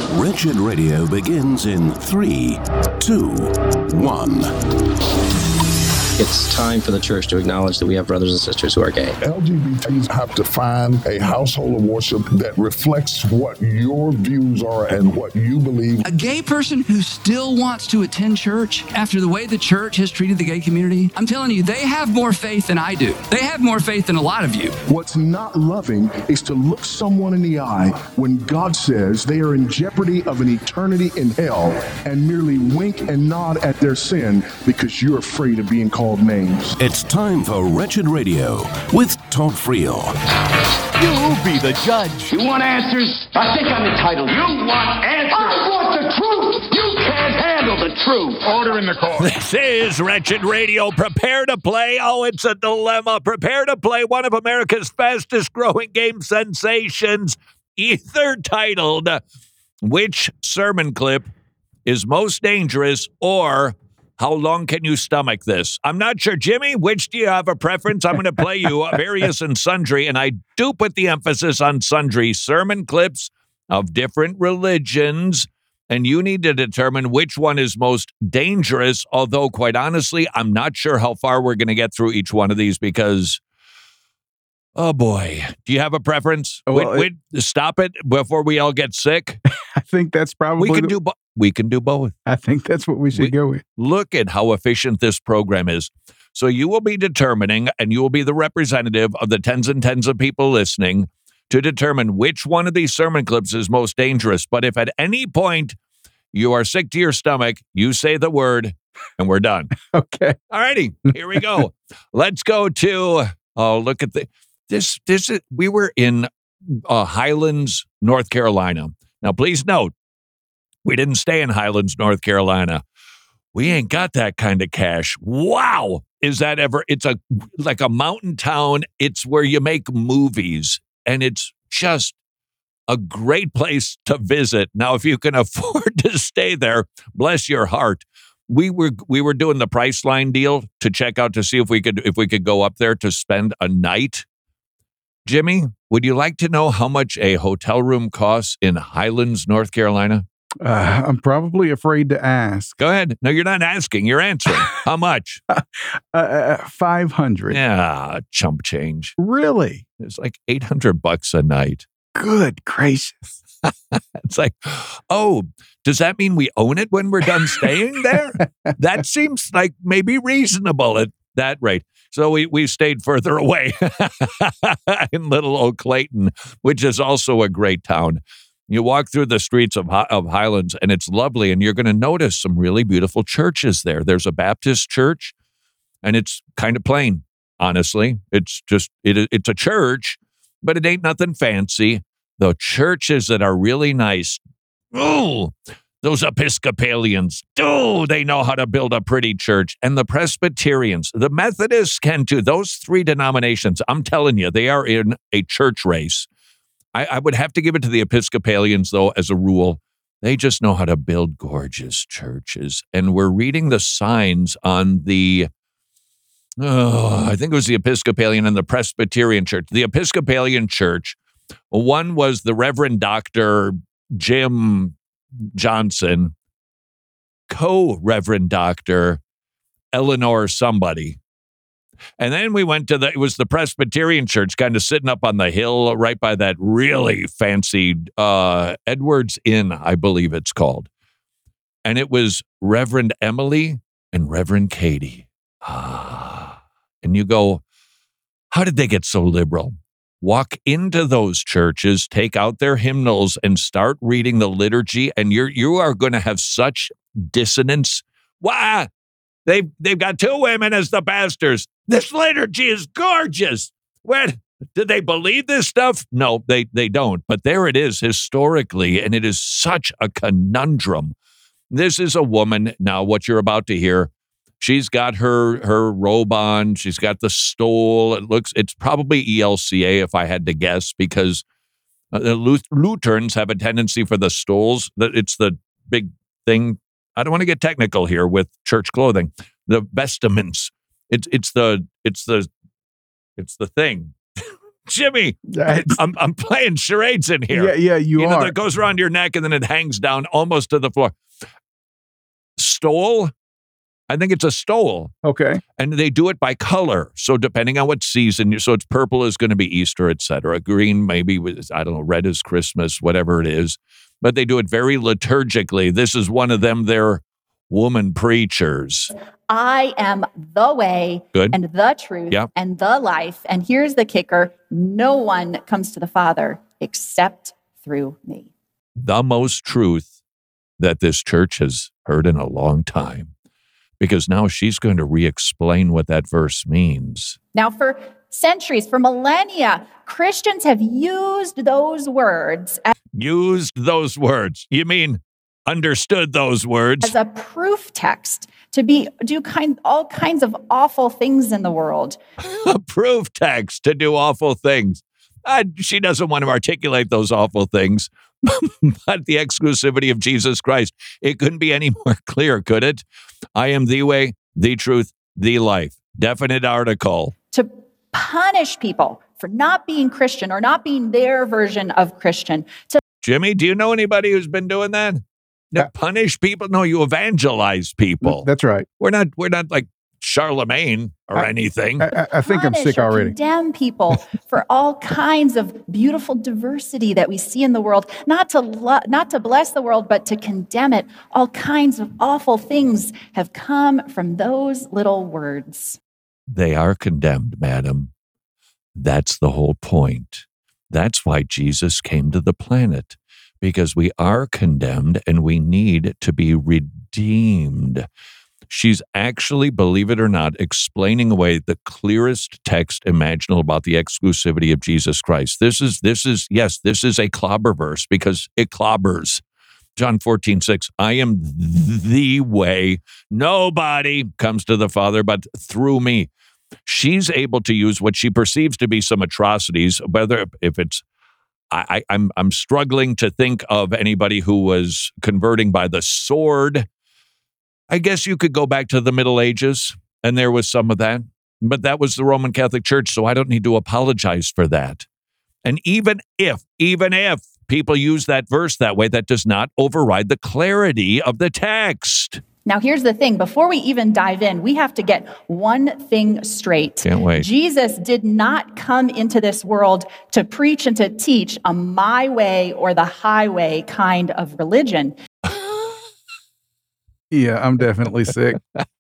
Wretched Radio begins in 3, 2, 1. It's time for the church to acknowledge that we have brothers and sisters who are gay. LGBTs have to find a household of worship that reflects what your views are and what you believe. A gay person who still wants to attend church after the way the church has treated the gay community, I'm telling you, they have more faith than I do. They have more faith than a lot of you. What's not loving is to look someone in the eye when God says they are in jeopardy of an eternity in hell and merely wink and nod at their sin because you're afraid of being called names. It's time for Wretched Radio with Todd Friel. You be the judge. You want answers? I think I'm entitled. You want answers? I want the truth. You can't handle the truth. Order in the court. This is Wretched Radio. Prepare to play. Oh, it's a dilemma. Prepare to play one of America's fastest growing game sensations, either titled, Which Sermon Clip is Most Dangerous, or How Long Can You Stomach This? I'm not sure. Jimmy, which do you have a preference? I'm going to play you various and sundry, and I do put the emphasis on sundry sermon clips of different religions, and you need to determine which one is most dangerous, although, quite honestly, I'm not sure how far we're going to get through each one of these because, oh boy, do you have a preference? Well, stop it before we all get sick. I think that's probably... We can do both. I think that's what we should go with. Look at how efficient this program is. So you will be determining, and you will be the representative of the tens and tens of people listening to determine which one of these sermon clips is most dangerous. But if at any point you are sick to your stomach, you say the word, and we're done. Okay. All righty. Here we go. Let's go to, look at this. We were in Highlands, North Carolina. Now, please note, we didn't stay in Highlands, North Carolina. We ain't got that kind of cash. Wow. Is that ever? It's like a mountain town. It's where you make movies, and it's just a great place to visit. Now, if you can afford to stay there, bless your heart. We were doing the Priceline deal to check out to see if we could go up there to spend a night. Jimmy, would you like to know how much a hotel room costs in Highlands, North Carolina? I'm probably afraid to ask. Go ahead. No, you're not asking. You're answering. How much? 500. Yeah, chump change. Really? It's like $800 a night. Good gracious. It's like, oh, does that mean we own it when we're done staying there? That seems like maybe reasonable at that rate. So we stayed further away in little old Clayton, which is also a great town. You walk through the streets of Highlands, and it's lovely, and you're going to notice some really beautiful churches there. There's a Baptist church, and it's kind of plain, honestly. It's just, it's a church, but it ain't nothing fancy. The churches that are really nice, oh, those Episcopalians, oh, they know how to build a pretty church. And the Presbyterians, the Methodists can too. Those three denominations, I'm telling you, they are in a church race. I would have to give it to the Episcopalians, though, as a rule. They just know how to build gorgeous churches. And we're reading the signs on I think it was the Episcopalian and the Presbyterian church. The Episcopalian church, one was the Reverend Dr. Jim Johnson, co-Reverend Dr. Eleanor somebody. And then we went to it was the Presbyterian church kind of sitting up on the hill right by that really fancy Edwards Inn, I believe it's called. And it was Reverend Emily and Reverend Katie. And you go, how did they get so liberal? Walk into those churches, take out their hymnals, and start reading the liturgy, and you are going to have such dissonance. Wow! They've got two women as the pastors. This liturgy is gorgeous. What? Did they believe this stuff? No, they don't. But there it is historically, and it is such a conundrum. This is a woman, now what you're about to hear, she's got her robe on. She's got the stole. It's probably ELCA if I had to guess, because Lutherans have a tendency for the stoles. It's the big thing. I don't want to get technical here with church clothing. The vestments. It's the thing. Jimmy, I'm playing charades in here. Yeah, you know, are. that goes around your neck and then it hangs down almost to the floor. Stole? I think it's a stole. Okay. And they do it by color. So depending on what season, so it's purple is going to be Easter, etc. Green maybe, I don't know, red is Christmas, whatever it is. But they do it very liturgically. This is one of them, they're woman preachers. I am the way and the truth and the life. And here's the kicker. No one comes to the Father except through me. The most truth that this church has heard in a long time. Because now she's going to re-explain what that verse means. Now, for centuries, for millennia, Christians have used those words. Used those words. You mean understood those words? As a proof text to do all kinds of awful things in the world. A proof text to do awful things. She doesn't want to articulate those awful things. But the exclusivity of Jesus Christ, it couldn't be any more clear, could it? I am the way, the truth, the life. Definite article. To punish people for not being Christian or not being their version of Christian. Jimmy, do you know anybody who's been doing that? To punish people? No, you evangelize people. That's right. We're not like Charlemagne or anything. I think I'm sick already. Condemn people for all kinds of beautiful diversity that we see in the world, not to bless the world, but to condemn it. All kinds of awful things have come from those little words. They are condemned, madam. That's the whole point. That's why Jesus came to the planet, because we are condemned and we need to be redeemed. She's actually, believe it or not, explaining away the clearest text imaginable about the exclusivity of Jesus Christ. This is a clobber verse because it clobbers. John 14:6, I am the way. Nobody comes to the Father but through me. She's able to use what she perceives to be some atrocities, whether if it's I'm struggling to think of anybody who was converting by the sword. I guess you could go back to the Middle Ages, and there was some of that. But that was the Roman Catholic Church, so I don't need to apologize for that. And even if people use that verse that way, that does not override the clarity of the text. Now, here's the thing. Before we even dive in, we have to get one thing straight. Can't wait. Jesus did not come into this world to preach and to teach a my way or the highway kind of religion. Yeah, I'm definitely sick.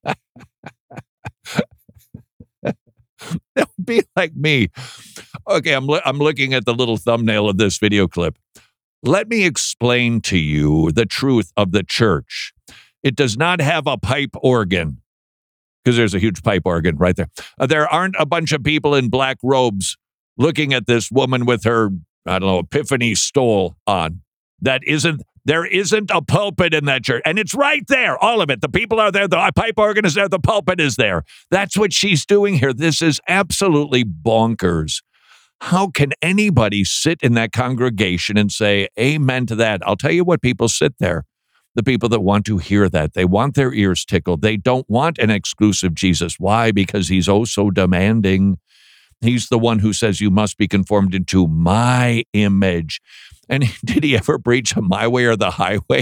Don't be like me. Okay, I'm looking at the little thumbnail of this video clip. Let me explain to you the truth of the church. It does not have a pipe organ, because there's a huge pipe organ right there. There aren't a bunch of people in black robes looking at this woman with her, I don't know, epiphany stole on. There isn't a pulpit in that church. And it's right there, all of it. The people are there, the pipe organ is there, the pulpit is there. That's what she's doing here. This is absolutely bonkers. How can anybody sit in that congregation and say amen to that? I'll tell you what people sit there. The people that want to hear that. They want their ears tickled. They don't want an exclusive Jesus. Why? Because he's oh so demanding. He's the one who says you must be conformed into my image. And did he ever preach a my way or the highway?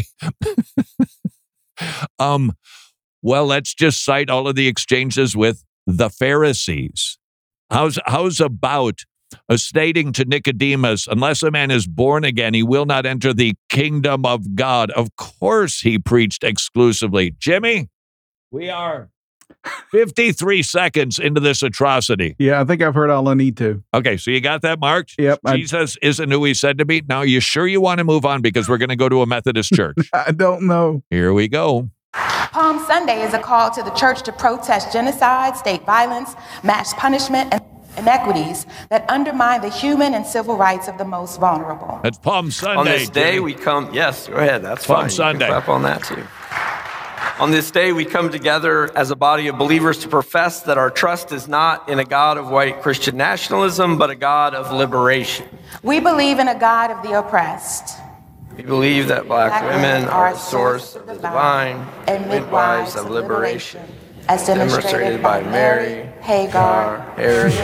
Well, let's just cite all of the exchanges with the Pharisees. How's about stating to Nicodemus, unless a man is born again, he will not enter the kingdom of God. Of course he preached exclusively. Jimmy, we are 53 seconds into this atrocity. Yeah, I think I've heard all I need to. Okay, so you got that marked? Yep. Jesus isn't who he said to be. Now, you sure you want to move on because we're going to go to a Methodist church? I don't know. Here we go. Palm Sunday is a call to the church to protest genocide, state violence, mass punishment, and inequities that undermine the human and civil rights of the most vulnerable. That's Palm Sunday. On this day, Jimmy. we come. Yes, go ahead. That's Palm fine. Sunday. You can clap on that too. On this day, we come together as a body of believers to profess that our trust is not in a God of white Christian nationalism, but a God of liberation. We believe in a God of the oppressed. We believe that black women are the source of the divine and midwives of liberation, as demonstrated by Mary, Hagar, Harriet,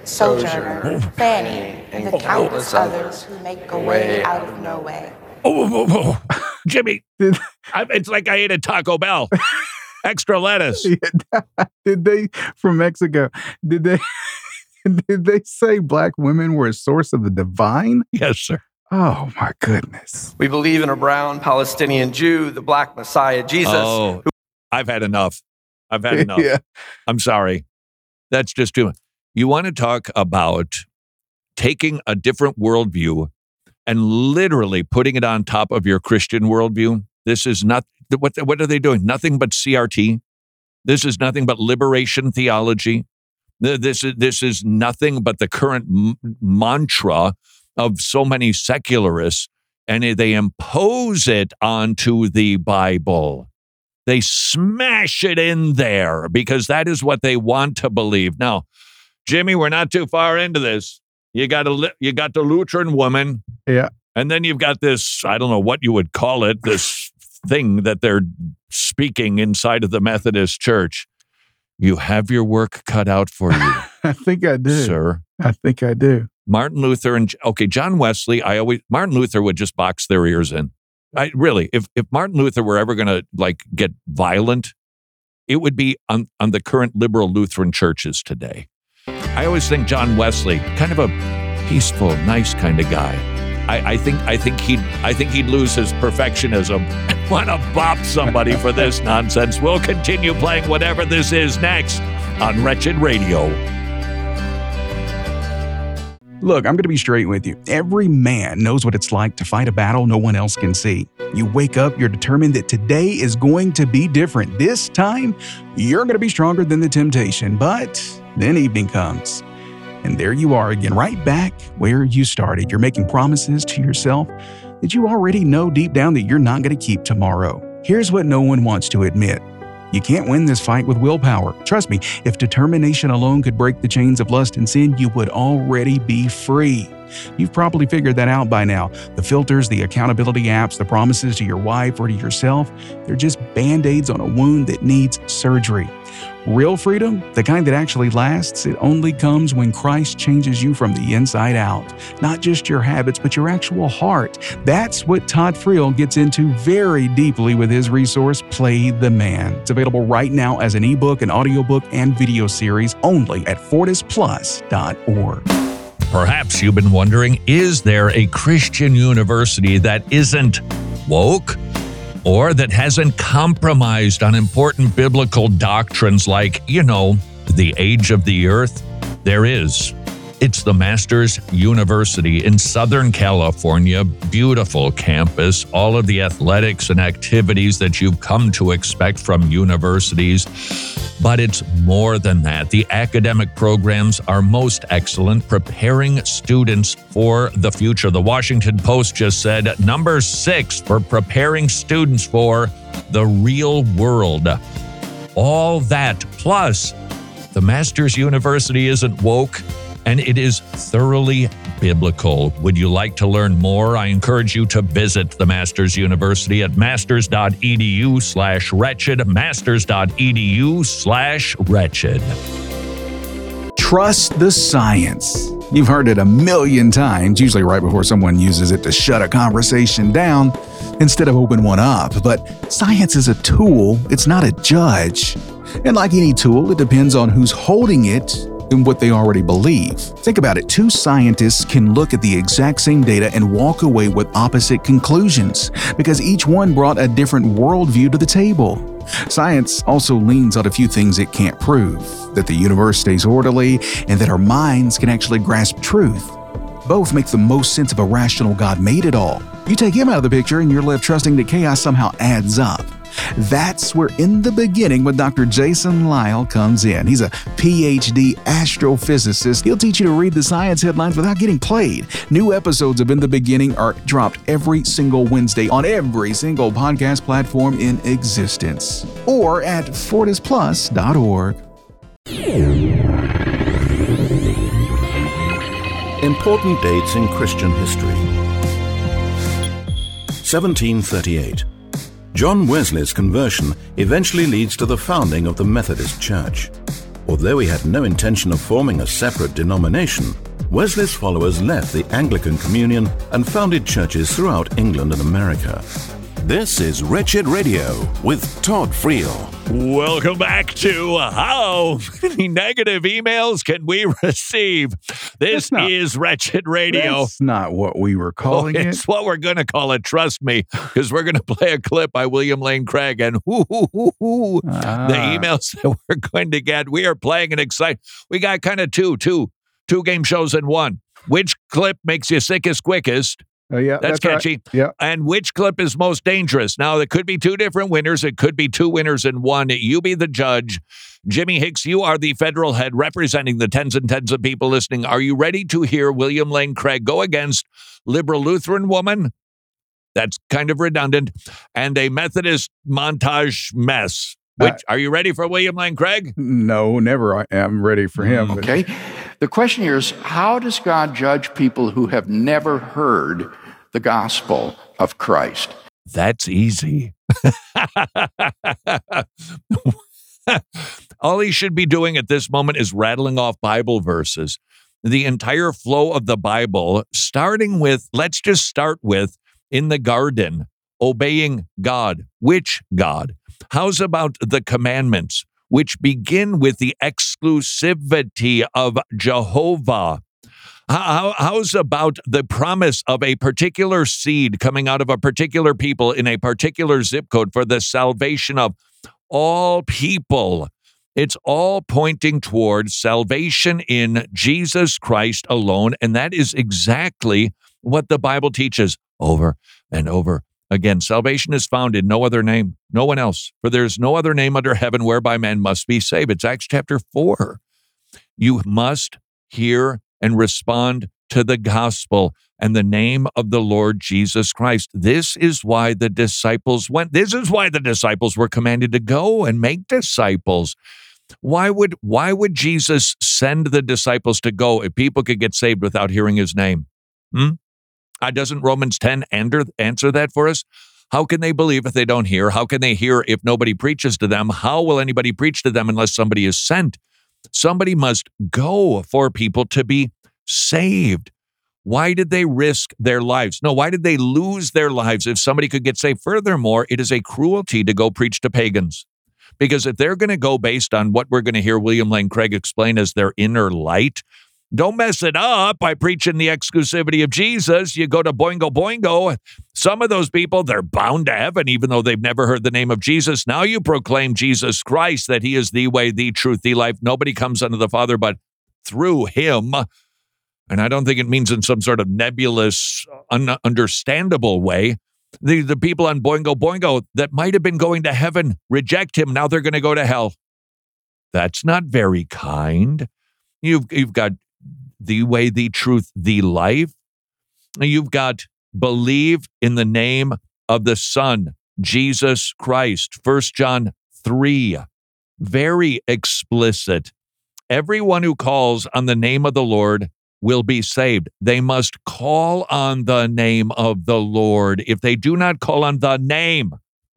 Sojourner, Fanny, and the countless others who make a way out of no way. Oh. Jimmy, it's like I ate a Taco Bell. Extra lettuce. Did they, from Mexico, did they say black women were a source of the divine? Yes, sir. Oh, my goodness. We believe in a brown Palestinian Jew, the black Messiah, Jesus. Oh, I've had enough. Yeah. I'm sorry. That's just too much. You want to talk about taking a different worldview and literally putting it on top of your Christian worldview? This is not, what are they doing? Nothing but CRT. This is nothing but liberation theology. This is nothing but the current mantra of so many secularists, and they impose it onto the Bible. They smash it in there because that is what they want to believe. Now, Jimmy, we're not too far into this. You got the Lutheran woman. Yeah. And then you've got this, I don't know what you would call it, this thing that they're speaking inside of the Methodist Church. You have your work cut out for you. I think I do. Sir. I think I do. Martin Luther and, John Wesley, Martin Luther would just box their ears in. If Martin Luther were ever going to get violent, it would be on the current liberal Lutheran churches today. I always think John Wesley, kind of a peaceful, nice kind of guy. I think he'd lose his perfectionism and want to bop somebody for this nonsense. We'll continue playing whatever this is next on Wretched Radio. Look, I'm going to be straight with you. Every man knows what it's like to fight a battle no one else can see. You wake up, you're determined that today is going to be different. This time, you're going to be stronger than the temptation. But then evening comes. And there you are again, right back where you started. You're making promises to yourself that you already know deep down that you're not going to keep tomorrow. Here's what no one wants to admit. You can't win this fight with willpower. Trust me, if determination alone could break the chains of lust and sin, you would already be free. You've probably figured that out by now. The filters, the accountability apps, the promises to your wife or to yourself, they're just Band-Aids on a wound that needs surgery. Real freedom, the kind that actually lasts, it only comes when Christ changes you from the inside out. Not just your habits, but your actual heart. That's what Todd Friel gets into very deeply with his resource, Play the Man. It's available right now as an ebook, an audiobook, and video series only at FortisPlus.org. Perhaps you've been wondering, is there a Christian university that isn't woke or that hasn't compromised on important biblical doctrines like, the age of the earth? There is. It's the Masters University in Southern California. Beautiful campus, all of the athletics and activities that you've come to expect from universities. But it's more than that. The academic programs are most excellent, preparing students for the future. The Washington Post just said number 6 for preparing students for the real world. All that, plus the Masters University isn't woke, and it is thoroughly biblical. Would you like to learn more? I encourage you to visit the Masters University at masters.edu/wretched, masters.edu/wretched. Trust the science. You've heard it a million times, usually right before someone uses it to shut a conversation down instead of open one up. But science is a tool, it's not a judge. And like any tool, it depends on who's holding it and what they already believe. Think about it. 2 scientists can look at the exact same data and walk away with opposite conclusions because each one brought a different worldview to the table. Science also leans on a few things it can't prove, that the universe stays orderly and that our minds can actually grasp truth. Both make the most sense if a rational God made it all. You take him out of the picture and you're left trusting that chaos somehow adds up. That's where In the Beginning with Dr. Jason Lisle comes in. He's a PhD astrophysicist. He'll teach you to read the science headlines without getting played. New episodes of In the Beginning are dropped every single Wednesday on every single podcast platform in existence or at FortisPlus.org. Important dates in Christian history. 1738. John Wesley's conversion eventually leads to the founding of the Methodist Church. Although he had no intention of forming a separate denomination, Wesley's followers left the Anglican Communion and founded churches throughout England and America. This is Wretched Radio with Todd Friel. Welcome back to How Many Negative Emails Can We Receive? This is Wretched Radio. That's not what we were calling it. It's what we're going to call it, trust me, because we're going to play a clip by William Lane Craig. And the emails that we're going to get, we are playing an exciting. We got kind of two game shows in one. Which clip makes you sickest quickest? Oh, yeah, that's catchy. Right. Yeah. And which clip is most dangerous? Now, there could be two different winners. It could be two winners in one. You be the judge. Jimmy Hicks, you are the federal head representing the tens and tens of people listening. Are you ready to hear William Lane Craig go against liberal Lutheran woman? That's kind of redundant. And a Methodist montage mess. Are you ready for William Lane Craig? No, never. I am ready for him. Okay. The question here is, how does God judge people who have never heard the gospel of Christ? That's easy. All he should be doing at this moment is rattling off Bible verses. The entire flow of the Bible, starting with, let's just start with, in the garden, obeying God. Which God? How's about the commandments, which begin with the exclusivity of Jehovah? How's about the promise of a particular seed coming out of a particular people in a particular zip code for the salvation of all people? It's all pointing toward salvation in Jesus Christ alone, and that is exactly what the Bible teaches over and over again. Salvation is found in no other name, no one else. For there is no other name under heaven whereby man must be saved. It's Acts chapter 4. You must hear and respond to the gospel and the name of the Lord Jesus Christ. This is why the disciples went. This is why the disciples were commanded to go and make disciples. Why would Jesus send the disciples to go if people could get saved without hearing his name? Doesn't Romans 10 answer that for us? How can they believe if they don't hear? How can they hear if nobody preaches to them? How will anybody preach to them unless somebody is sent? Somebody must go for people to be saved. Why did they risk their lives? No, why did they lose their lives if somebody could get saved? Furthermore, it is a cruelty to go preach to pagans. Because if they're going to go based on what we're going to hear William Lane Craig explain as their inner light, don't mess it up by preaching the exclusivity of Jesus. You go to Boingo Boingo. Some of those people, they're bound to heaven, even though they've never heard the name of Jesus. Now you proclaim Jesus Christ, that he is the way, the truth, the life. Nobody comes unto the Father but through him. And I don't think it means in some sort of nebulous, ununderstandable way. The people on Boingo Boingo that might have been going to heaven reject him. Now they're going to go to hell. That's not very kind. You've got the way, the truth, the life. You've got believe in the name of the Son, Jesus Christ. 1 John 3, very explicit. Everyone who calls on the name of the Lord will be saved. They must call on the name of the Lord. If they do not call on the name,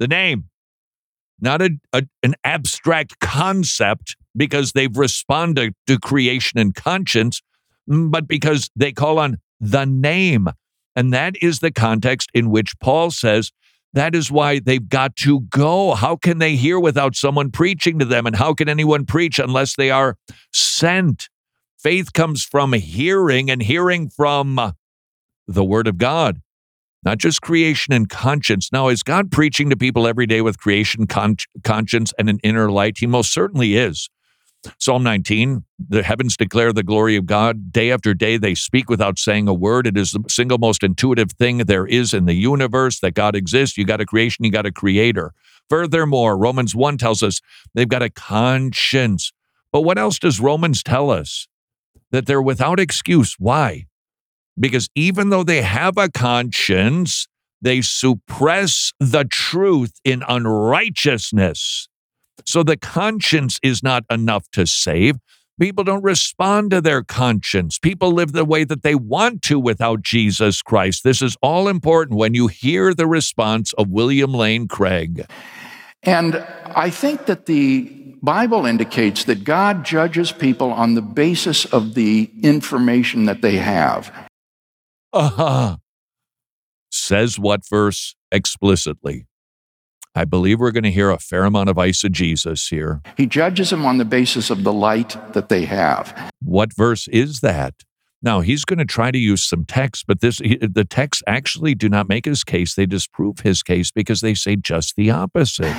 not an abstract concept because they've responded to creation and conscience, but because they call on the name. And that is the context in which Paul says that is why they've got to go. How can they hear without someone preaching to them? And how can anyone preach unless they are sent? Faith comes from hearing, and hearing from the Word of God, not just creation and conscience. Now, is God preaching to people every day with creation, conscience, and an inner light? He most certainly is. Psalm 19, the heavens declare the glory of God. Day after day, they speak without saying a word. It is the single most intuitive thing there is in the universe that God exists. You got a creation, you got a creator. Furthermore, Romans 1 tells us they've got a conscience. But what else does Romans tell us? That they're without excuse. Why? Because even though they have a conscience, they suppress the truth in unrighteousness. So the conscience is not enough to save. People don't respond to their conscience. People live the way that they want to without Jesus Christ. This is all important when you hear the response of William Lane Craig. And I think that the Bible indicates that God judges people on the basis of the information that they have. Says what verse explicitly? I believe we're going to hear a fair amount of eisegesis here. He judges them on the basis of the light that they have. What verse is that? Now, he's going to try to use some text, but the texts actually do not make his case. They disprove his case because they say just the opposite.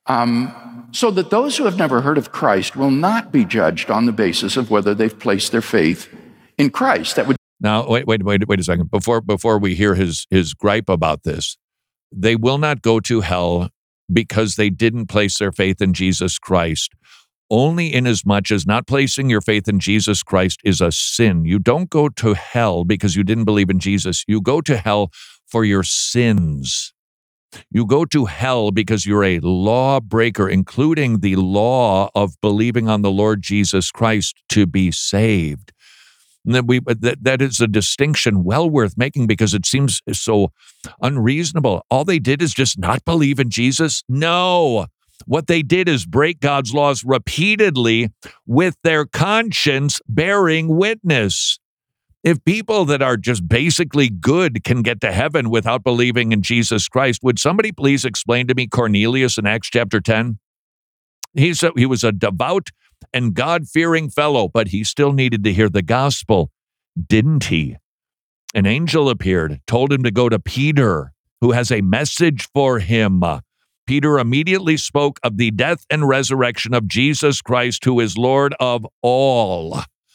So that those who have never heard of Christ will not be judged on the basis of whether they've placed their faith in Christ. That would. Now, wait a second. Before we hear his gripe about this, they will not go to hell because they didn't place their faith in Jesus Christ. Only inasmuch as not placing your faith in Jesus Christ is a sin. You don't go to hell because you didn't believe in Jesus. You go to hell for your sins. You go to hell because you're a lawbreaker, including the law of believing on the Lord Jesus Christ to be saved. And that is a distinction well worth making because it seems so unreasonable. All they did is just not believe in Jesus? No. What they did is break God's laws repeatedly with their conscience bearing witness. If people that are just basically good can get to heaven without believing in Jesus Christ, would somebody please explain to me Cornelius in Acts chapter 10? He was a devout and God-fearing fellow, but he still needed to hear the gospel, didn't he? An angel appeared, told him to go to Peter, who has a message for him. Peter immediately spoke of the death and resurrection of Jesus Christ, who is Lord of all.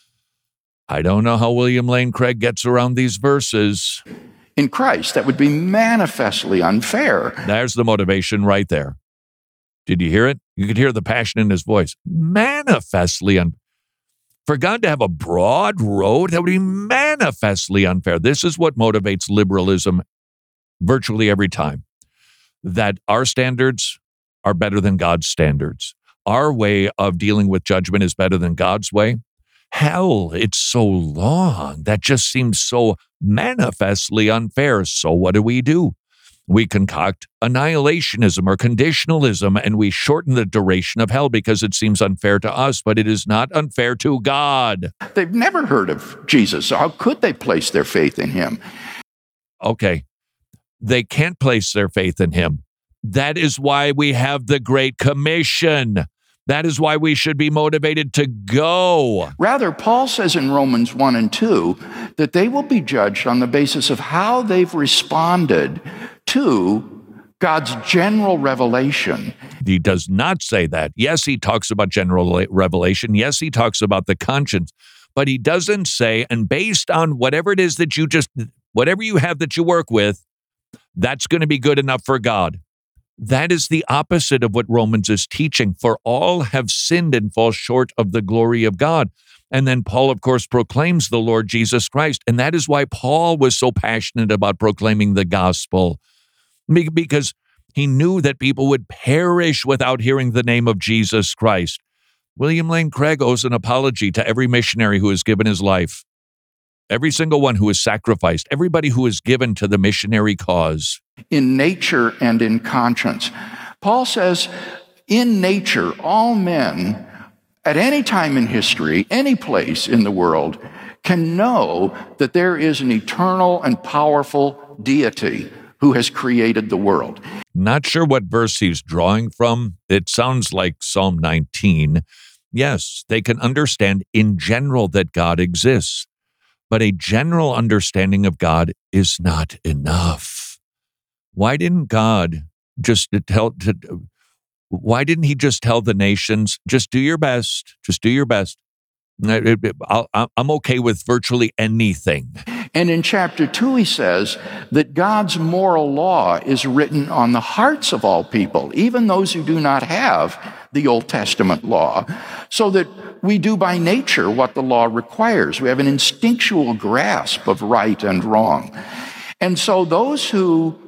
I don't know how William Lane Craig gets around these verses. In Christ, that would be manifestly unfair. There's the motivation right there. Did you hear it? You could hear the passion in his voice. Manifestly unfair. For God to have a broad road, that would be manifestly unfair. This is what motivates liberalism virtually every time. That our standards are better than God's standards. Our way of dealing with judgment is better than God's way. Hell, it's so long. That just seems so manifestly unfair. So what do? We concoct annihilationism or conditionalism, and we shorten the duration of hell because it seems unfair to us, but it is not unfair to God. They've never heard of Jesus, so how could they place their faith in him? Okay. They can't place their faith in him. That is why we have the Great Commission. That is why we should be motivated to go. Rather, Paul says in Romans 1 and 2 that they will be judged on the basis of how they've responded to God's general revelation. He does not say that. Yes, he talks about general revelation. Yes, he talks about the conscience. But he doesn't say, and based on whatever it is that whatever you have that you work with, that's going to be good enough for God. That is the opposite of what Romans is teaching. For all have sinned and fall short of the glory of God. And then Paul, of course, proclaims the Lord Jesus Christ. And that is why Paul was so passionate about proclaiming the gospel, because he knew that people would perish without hearing the name of Jesus Christ. William Lane Craig owes an apology to every missionary who has given his life, every single one who has sacrificed, everybody who has given to the missionary cause. In nature and in conscience. Paul says, in nature, all men, at any time in history, any place in the world, can know that there is an eternal and powerful deity who has created the world. Not sure what verse he's drawing from. It sounds like Psalm 19. Yes, they can understand in general that God exists, but a general understanding of God is not enough. Why didn't God why didn't he just tell the nations, just do your best, just do your best? I'm okay with virtually anything. And in chapter 2, he says that God's moral law is written on the hearts of all people, even those who do not have the Old Testament law, so that we do by nature what the law requires. We have an instinctual grasp of right and wrong. And so those who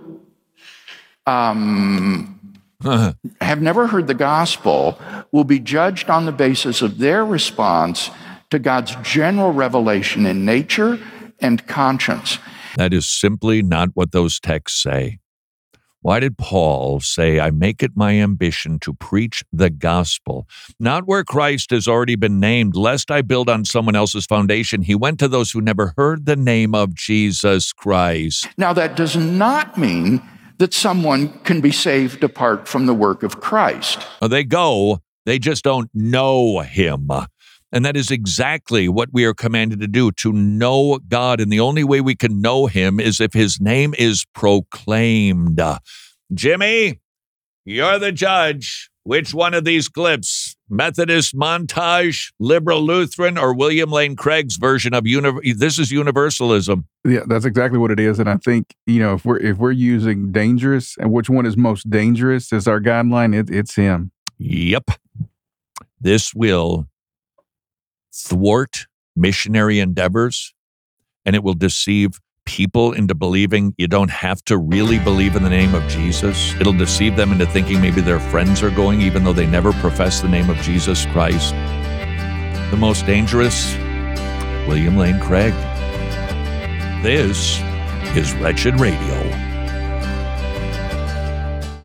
have never heard the gospel will be judged on the basis of their response to God's general revelation in nature and conscience. That is simply not what those texts say. Why did Paul say, I make it my ambition to preach the gospel, not where Christ has already been named, lest I build on someone else's foundation? He went to those who never heard the name of Jesus Christ. Now, that does not mean that someone can be saved apart from the work of Christ. They go, they just don't know him. And that is exactly what we are commanded to do, to know God. And the only way we can know him is if his name is proclaimed. Jimmy, you're the judge. Which one of these clips? Methodist montage, liberal Lutheran, or William Lane Craig's version of this is universalism? Yeah, that's exactly what it is. And I think, if we're using dangerous and which one is most dangerous as our guideline, it's him. Yep. This will thwart missionary endeavors, and it will deceive people into believing you don't have to really believe in the name of Jesus. It'll deceive them into thinking maybe their friends are going, even though they never profess the name of Jesus Christ. The most dangerous, William Lane Craig. This is Wretched Radio.